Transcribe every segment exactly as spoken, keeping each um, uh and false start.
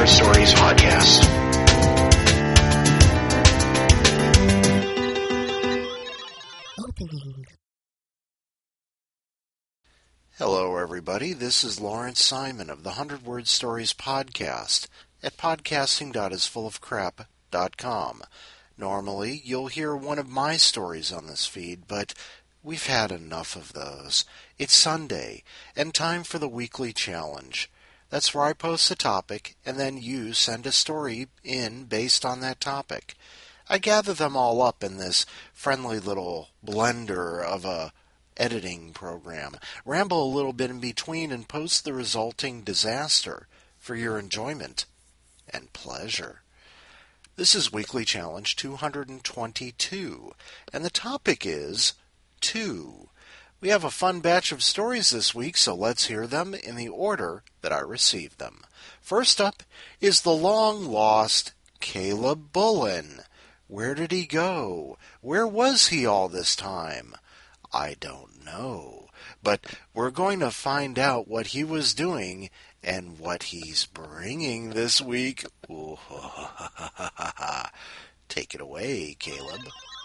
Word Stories podcast. Opening. Hello, everybody. This is Lawrence Simon of the one hundred Word Stories podcast at podcasting dot is full of crap dot com. Normally, you'll hear one of my stories on this feed, but we've had enough of those. It's Sunday, and time for the weekly challenge. That's where I post a topic, and then you send a story in based on that topic. I gather them all up in this friendly little blender of a editing program, ramble a little bit in between, and post the resulting disaster for your enjoyment and pleasure. This is Weekly Challenge two hundred twenty-two, and the topic is two. We have a fun batch of stories this week, so let's hear them in the order that I received them. First up is the long-lost Caleb Bullen. Where did he go? Where was he all this time? I don't know, but we're going to find out what he was doing and what he's bringing this week. Ooh, take it away, Caleb.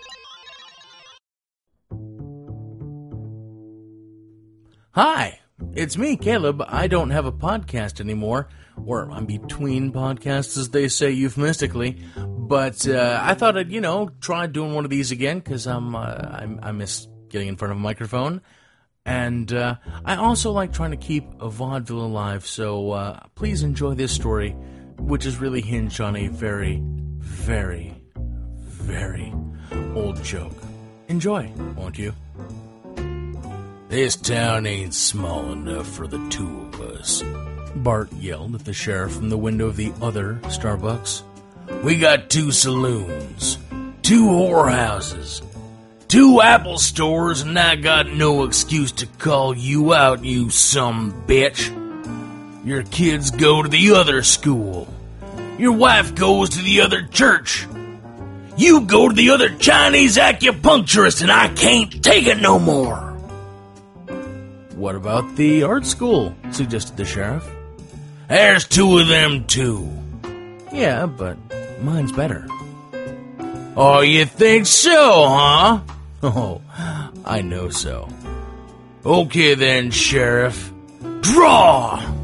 Hi, it's me, Caleb. I don't have a podcast anymore, or I'm between podcasts, as they say euphemistically. But uh, I thought I'd, you know, try doing one of these again because I'm, uh, I'm I miss getting in front of a microphone. And uh, I also like trying to keep a vaudeville alive, so uh, please enjoy this story, which is really hinged on a very, very, very old joke. Enjoy, won't you? This town ain't small enough for the two of us, Bart yelled at the sheriff from the window of the other Starbucks. We got two saloons, two whorehouses, two Apple stores, and I got no excuse to call you out, you some bitch. Your kids go to the other school. Your wife goes to the other church. You go to the other Chinese acupuncturist, and I can't take it no more. What about the art school? Suggested the sheriff. There's two of them, too. Yeah, but mine's better. Oh, you think so, huh? Oh, I know so. Okay then, Sheriff. Draw!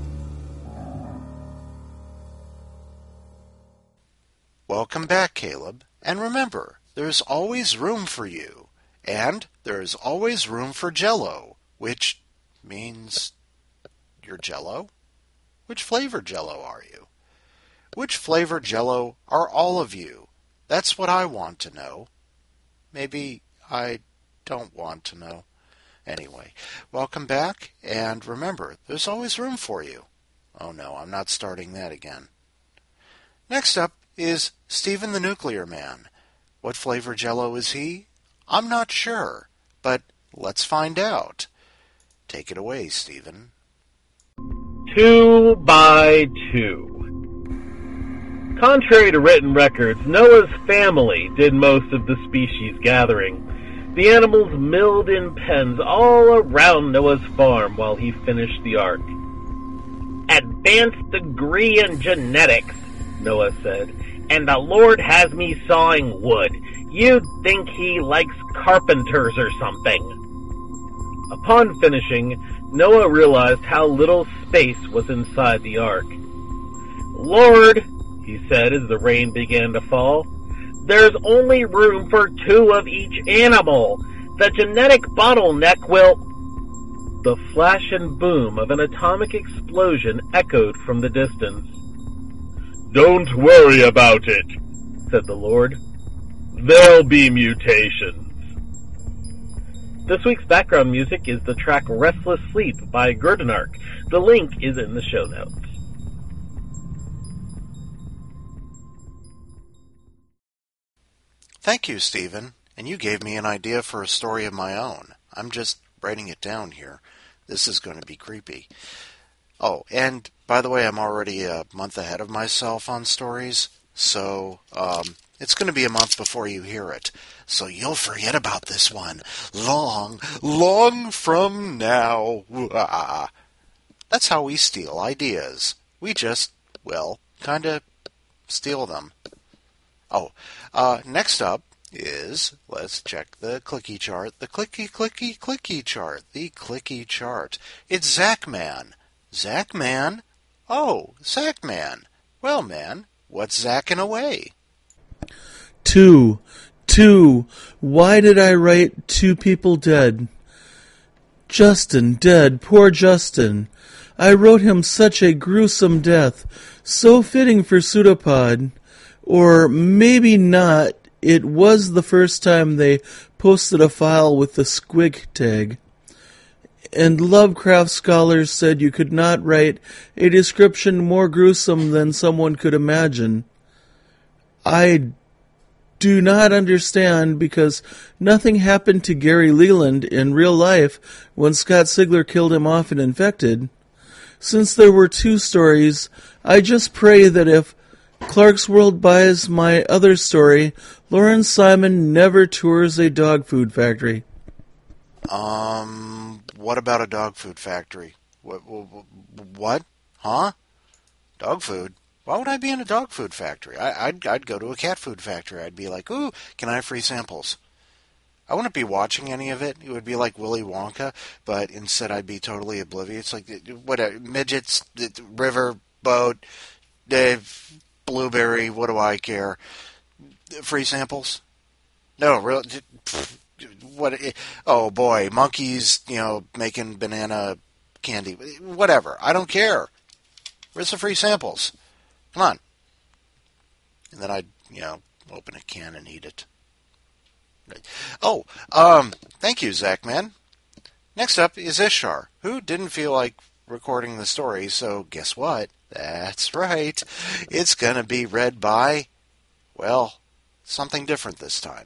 Welcome back, Caleb. And remember, there's always room for you. And there's always room for Jell-O, which means you're Jell-O? Which flavor Jell-O are you? Which flavor Jell-O are all of you? That's what I want to know. Maybe I don't want to know. Anyway, welcome back, and remember, there's always room for you. Oh no, I'm not starting that again. Next up is Stephen the Nuclear Man. What flavor Jell-O is he? I'm not sure, but let's find out. Take it away, Stephen. Two by two. Contrary to written records, Noah's family did most of the species gathering. The animals milled in pens all around Noah's farm while he finished the ark. Advanced degree in genetics, Noah said, and the Lord has me sawing wood. You'd think he likes carpenters or something. Upon finishing, Noah realized how little space was inside the ark. Lord, he said as the rain began to fall, there's only room for two of each animal. The genetic bottleneck will... The flash and boom of an atomic explosion echoed from the distance. Don't worry about it, said the Lord. There'll be mutations. This week's background music is the track Restless Sleep by Gurdonark. The link is in the show notes. Thank you, Stephen. And you gave me an idea for a story of my own. I'm just writing it down here. This is going to be creepy. Oh, and by the way, I'm already a month ahead of myself on stories, so um, it's going to be a month before you hear it. So you'll forget about this one long, long from now. That's how we steal ideas. We just, well, kind of steal them. Oh, uh, next up is, let's check the clicky chart, the clicky, clicky, clicky chart, the clicky chart. It's Zachman. Zachman? Oh, Zachman. Well, man, what's zacking away? Two. Two. Why did I write two people dead? Justin dead. Poor Justin. I wrote him such a gruesome death. So fitting for Pseudopod. Or maybe not. It was the first time they posted a file with the squig tag. And Lovecraft scholars said you could not write a description more gruesome than someone could imagine. I do not understand, because nothing happened to Gary Leland in real life when Scott Sigler killed him off in Infected. Since there were two stories, I just pray that if Clark's World buys my other story, Lawrence Simon never tours a dog food factory. Um, what about a dog food factory? What? What? Huh? Dog food? Why would I be in a dog food factory? I, I'd I'd go to a cat food factory. I'd be like, ooh, can I have free samples? I wouldn't be watching any of it. It would be like Willy Wonka, but instead I'd be totally oblivious. Like, what? Midgets, river, boat, blueberry. What do I care? Free samples? No, real. What? Oh boy, monkeys. You know, making banana candy. Whatever. I don't care. Where's the free samples? Come on. And then I'd, you know, open a can and eat it. Oh, um, thank you, Zachman. Next up is Ishtar, who didn't feel like recording the story, so guess what? That's right. It's going to be read by, well, something different this time.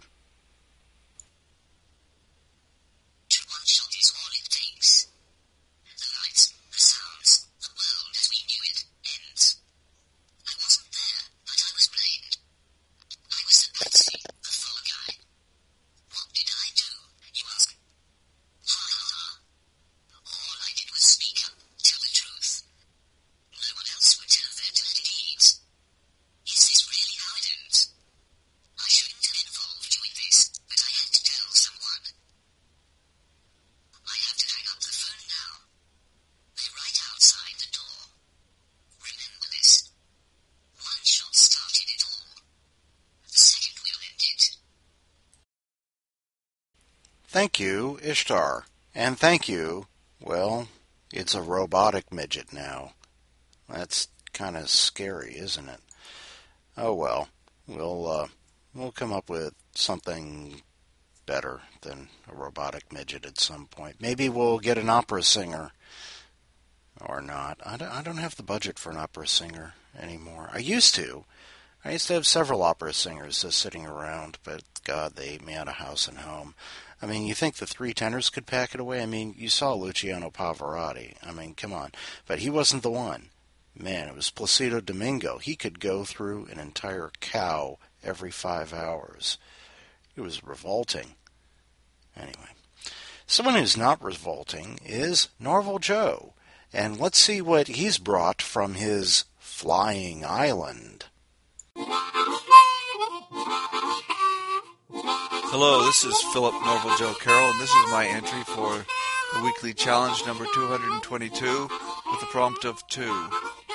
Thank you, Ishtar. And thank you, well, it's a robotic midget now. That's kind of scary, isn't it? Oh well, we'll uh, we'll come up with something better than a robotic midget at some point. Maybe we'll get an opera singer. Or not. I don't, I don't have the budget for an opera singer anymore. I used to. I used to have several opera singers just sitting around, but God, they ate me out of house and home. I mean, you think the three tenors could pack it away? I mean, you saw Luciano Pavarotti. I mean, come on. But he wasn't the one. Man, it was Placido Domingo. He could go through an entire cow every five hours. It was revolting. Anyway, someone who's not revolting is Norval Joe. And let's see what he's brought from his flying island. Hello, this is Philip Norval Joe Carroll, and this is my entry for the weekly challenge number two hundred twenty-two with a prompt of two.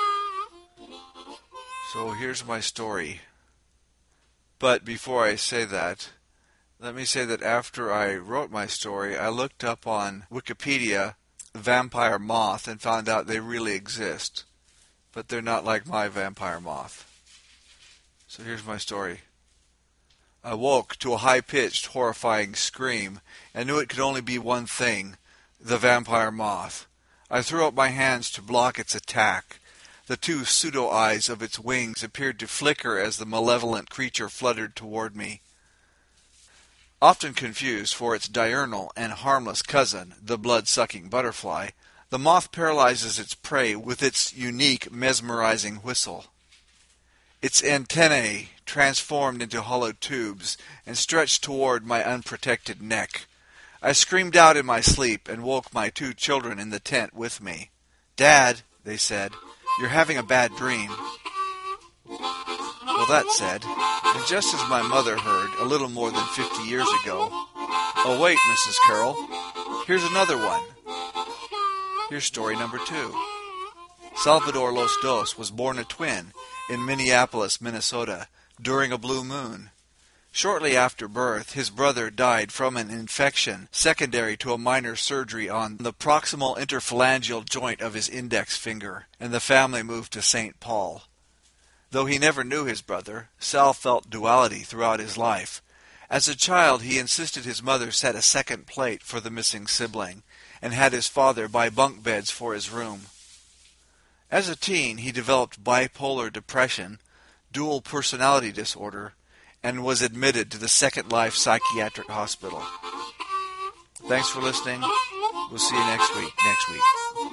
So here's my story. But before I say that, let me say that after I wrote my story, I looked up on Wikipedia vampire moth and found out they really exist. But they're not like my vampire moth. So here's my story. I woke to a high-pitched, horrifying scream, and knew it could only be one thing, the vampire moth. I threw up my hands to block its attack. The two pseudo-eyes of its wings appeared to flicker as the malevolent creature fluttered toward me. Often confused for its diurnal and harmless cousin, the blood-sucking butterfly, the moth paralyzes its prey with its unique, mesmerizing whistle. Its antennae transformed into hollow tubes and stretched toward my unprotected neck. I screamed out in my sleep and woke my two children in the tent with me. "Dad," they said, "you're having a bad dream." Well, that said, and just as my mother heard a little more than fifty years ago, "Oh wait, Missus Carroll, here's another one." Here's story number two. Salvador Los Dos was born a twin in Minneapolis, Minnesota, during a blue moon. Shortly after birth, his brother died from an infection secondary to a minor surgery on the proximal interphalangeal joint of his index finger, and the family moved to Saint Paul. Though he never knew his brother, Sal felt duality throughout his life. As a child, he insisted his mother set a second plate for the missing sibling, and had his father buy bunk beds for his room. As a teen, he developed bipolar depression, dual personality disorder, and was admitted to the Second Life Psychiatric Hospital. Thanks for listening. We'll see you next week. Next week.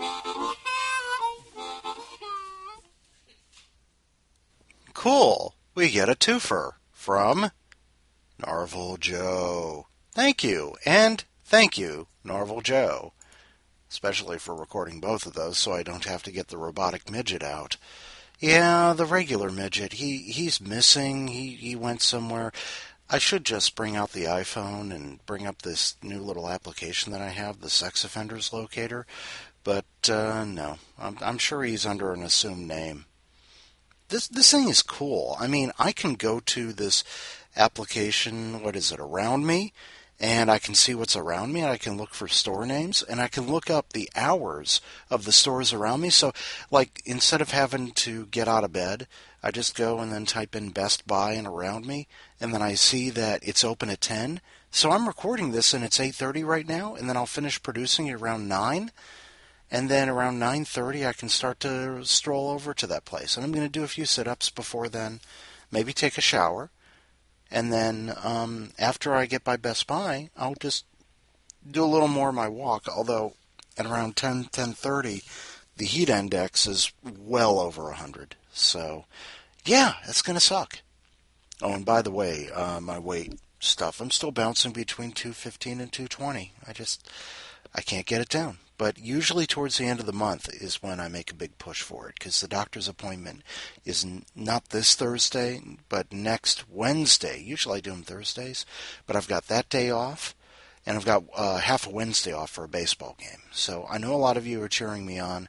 Cool. We get a twofer from Narvel Joe. Thank you, and thank you, Narvel Joe. Especially for recording both of those so I don't have to get the robotic midget out. Yeah, the regular midget, he, he's missing, he, he went somewhere. I should just bring out the iPhone and bring up this new little application that I have, the Sex Offenders Locator, but uh, no, I'm, I'm sure he's under an assumed name. This, this thing is cool. I mean, I can go to this application, what is it, Around Me, and I can see what's around me, and I can look for store names, and I can look up the hours of the stores around me. So, like, instead of having to get out of bed, I just go and then type in Best Buy and Around Me, and then I see that it's open at ten. So I'm recording this, and it's eight thirty right now, and then I'll finish producing it around nine, and then around nine thirty I can start to stroll over to that place. And I'm going to do a few sit-ups before then, maybe take a shower. And then um, after I get by Best Buy, I'll just do a little more of my walk, although at around ten, ten thirty, the heat index is well over one hundred. So, yeah, it's going to suck. Oh, and by the way, uh, my weight stuff, I'm still bouncing between two fifteen and two twenty. I just, I can't get it down. But usually towards the end of the month is when I make a big push for it, because the doctor's appointment is n- not this Thursday, but next Wednesday. Usually I do them Thursdays, but I've got that day off, and I've got uh, half a Wednesday off for a baseball game. So I know a lot of you are cheering me on,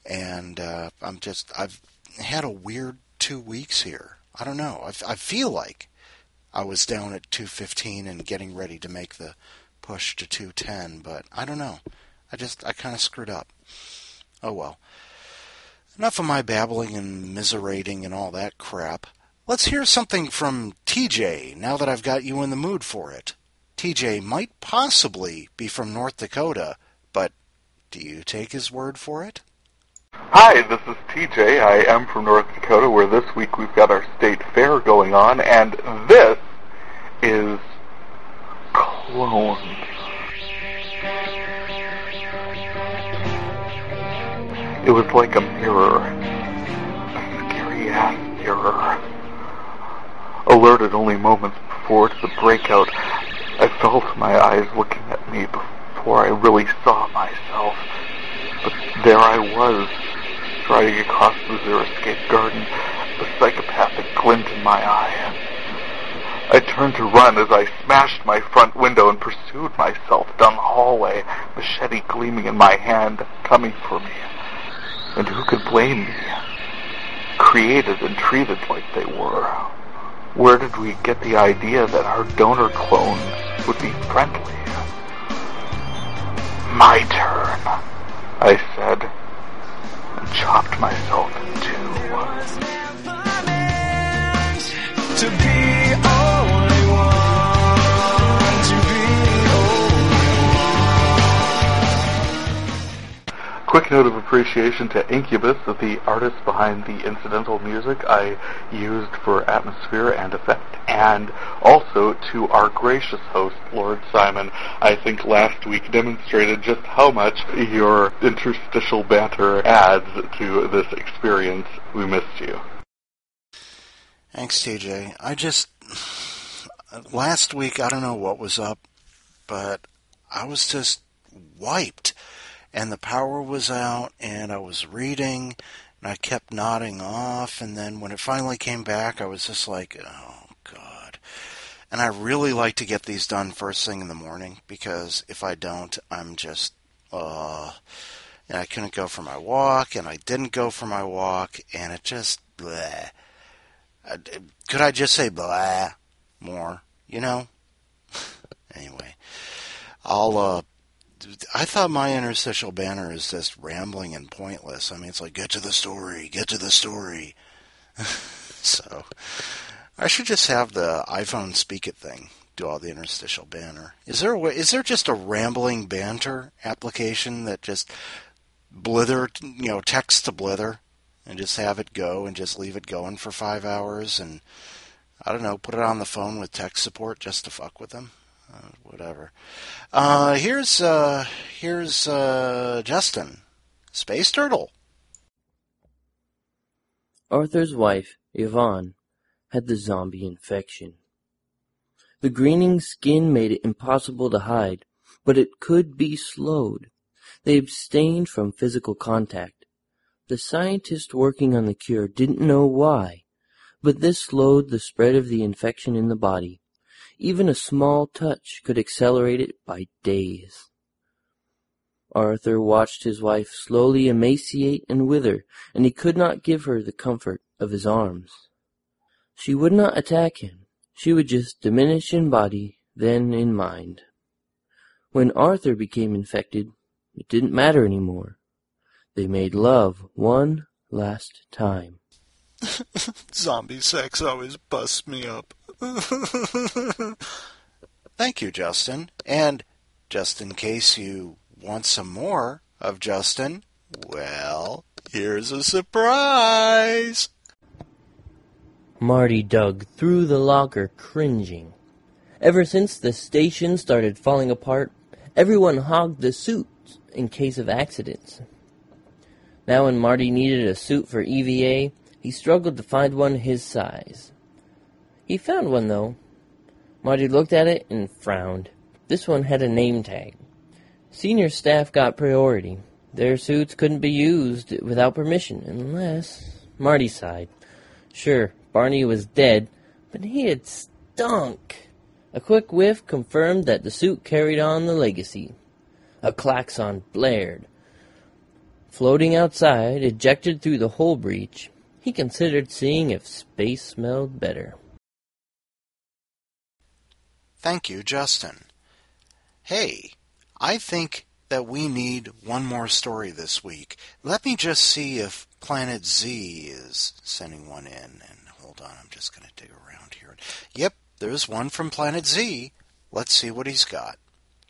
and uh, I'm just, I've had a weird two weeks here. I don't know. I, f- I feel like I was down at two fifteen and getting ready to make the push to two ten, but I don't know. I just, I kind of screwed up. Oh well. Enough of my babbling and miserating and all that crap. Let's hear something from T J, now that I've got you in the mood for it. T J might possibly be from North Dakota, but do you take his word for it? Hi, this is T J. I am from North Dakota, where this week we've got our state fair going on, and this is Clones. It was like a mirror, a scary-ass mirror. Alerted only moments before the breakout, I felt my eyes looking at me before I really saw myself. But there I was, striding across the Xeriscape garden, a psychopathic glint in my eye. I turned to run as I smashed my front window and pursued myself down the hallway, machete gleaming in my hand, coming for me. And who could blame me? Created and treated like they were. Where did we get the idea that our donor clones would be friendly? My turn, I said, and chopped myself in two. To be only one, to be only one. Quick note of appreciation to Incubus, the artist behind the incidental music I used for atmosphere and effect, and also to our gracious host, Lord Simon. I think last week demonstrated just how much your interstitial banter adds to this experience. We missed you. Thanks, T J. I just, last week, I don't know what was up, but I was just wiped. And the power was out, and I was reading, And I kept nodding off, and then when it finally came back, I was just like, oh, God. And I really like to get these done first thing in the morning, because if I don't, I'm just, uh, and I couldn't go for my walk, and I didn't go for my walk, and it just, bleh. Could I just say blah more, you know? Anyway, I'll, uh, I thought my interstitial banner is just rambling and pointless. I mean, it's like, get to the story, get to the story. So, I should just have the iPhone Speak It thing do all the interstitial banner. Is there a way, is there just a rambling banter application that just blither, you know, text to blither and just have it go and just leave it going for five hours and, I don't know, put it on the phone with tech support just to fuck with them? Uh, whatever. Uh, here's uh, here's uh, Justin, Space Turtle. Arthur's wife, Yvonne, had the zombie infection. The greening skin made it impossible to hide, but it could be slowed. They abstained from physical contact. The scientists working on the cure didn't know why, but this slowed the spread of the infection in the body. Even a small touch could accelerate it by days. Arthur watched his wife slowly emaciate and wither, and he could not give her the comfort of his arms. She would not attack him. She would just diminish in body, then in mind. When Arthur became infected, it didn't matter anymore. They made love one last time. Zombie sex always busts me up. Thank you, Justin. And just in case you want some more of Justin, well, here's a surprise. Marty dug through the locker, cringing. Ever since the station started falling apart, everyone hogged the suits in case of accidents. Now when Marty needed a suit for E V A, he struggled to find one his size. He found one, though. Marty looked at it and frowned. This one had a name tag. Senior staff got priority. Their suits couldn't be used without permission, unless... Marty sighed. Sure, Barney was dead, but he had stunk. A quick whiff confirmed that the suit carried on the legacy. A klaxon blared. Floating outside, ejected through the hole breach, he considered seeing if space smelled better. Thank you, Justin. Hey, I think that we need one more story this week. Let me just see if Planet Z is sending one in. And hold on, I'm just going to dig around here. Yep, there's one from Planet Z. Let's see what he's got.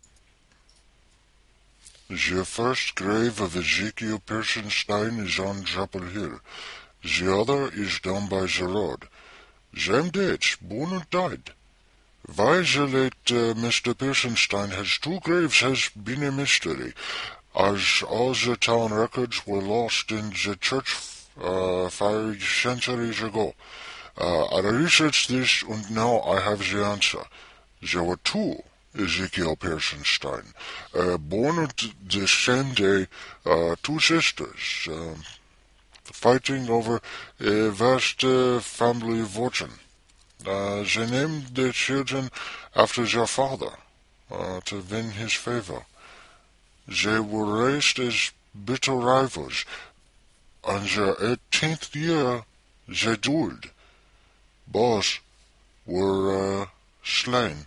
The first grave of Ezekiel Persenstein is on Chapel Hill. The other is down by the road. Same dates, born and died. Why the late uh, Mister Persenstein has two graves has been a mystery, as all the town records were lost in the church uh, five centuries ago. Uh, I researched this, and now I have the answer. There were two Ezekiel Persenstein, uh, born on the same day, uh, two sisters, uh, fighting over a vast uh, family fortune. Uh, they named their children after their father, uh, to win his favor. They were raised as bitter rivals. On their eighteenth year, they dueled. Both were uh, slain.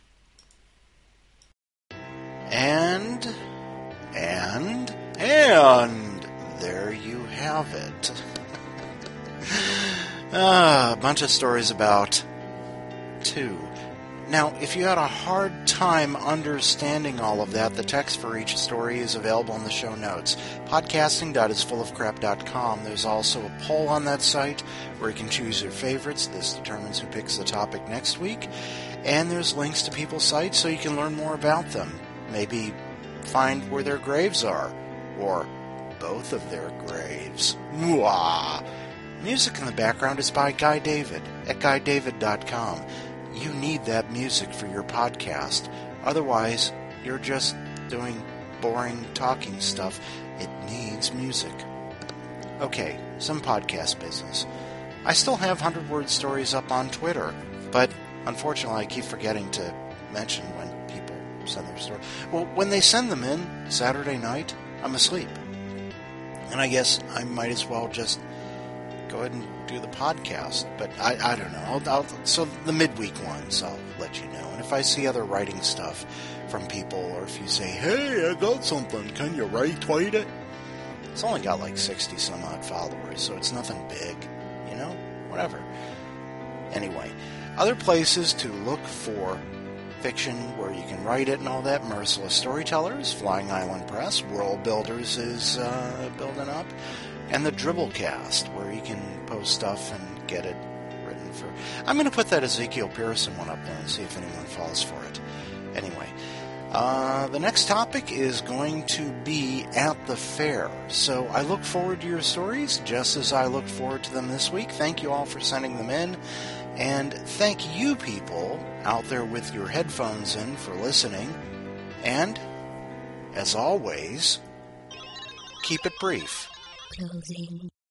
And, and, and, there you have it. ah, a bunch of stories about two. Now, if you had a hard time understanding all of that, the text for each story is available in the show notes. podcasting dot is full of crap dot com. There's also a poll on that site where you can choose your favorites. This determines who picks the topic next week. And there's links to people's sites so you can learn more about them. Maybe find where their graves are, or both of their graves. Mwah! Music in the background is by Guy David at guy david dot com. You need that music for your podcast. Otherwise, you're just doing boring talking stuff. It needs music. Okay, some podcast business. I still have hundred-word stories up on Twitter, but unfortunately I keep forgetting to mention when people send their story. Well, when they send them in Saturday night, I'm asleep. And I guess I might as well just go ahead and do the podcast. But I, I don't know. I'll, I'll, so the midweek ones, I'll let you know. And if I see other writing stuff from people, or if you say, hey, I got something, can you retweet it? It's only got like sixty some odd followers, so it's nothing big, you know? Whatever. Anyway, other places to look for fiction where you can write it and all that: Merciless Storytellers, Flying Island Press, World Builders is uh, building up, and the Dribblecast, where you can post stuff and get it written for... I'm going to put that Ezekiel Pearson one up there and see if anyone falls for it. Anyway, uh, the next topic is going to be at the fair. So I look forward to your stories, just as I looked forward to them this week. Thank you all for sending them in. And thank you people out there with your headphones in for listening. And, as always, keep it brief. Closing.